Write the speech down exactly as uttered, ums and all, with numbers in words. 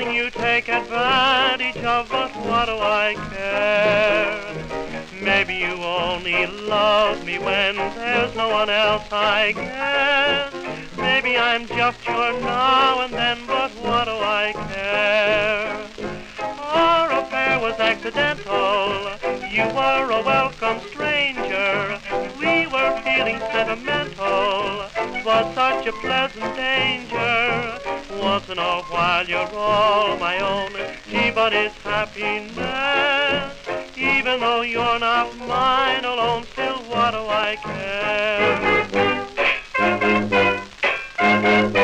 you take advantage of, but what do I care? Maybe you only love me when there's no one else, I guess. Maybe I'm just your now and then, but what do I care? Our affair was accidental. You were a welcome stranger. We were feeling sentimental. 'Twas such a pleasant danger. Once in a while you're all my own. Gee, but it's happiness. Even though you're not mine alone, still what do I care?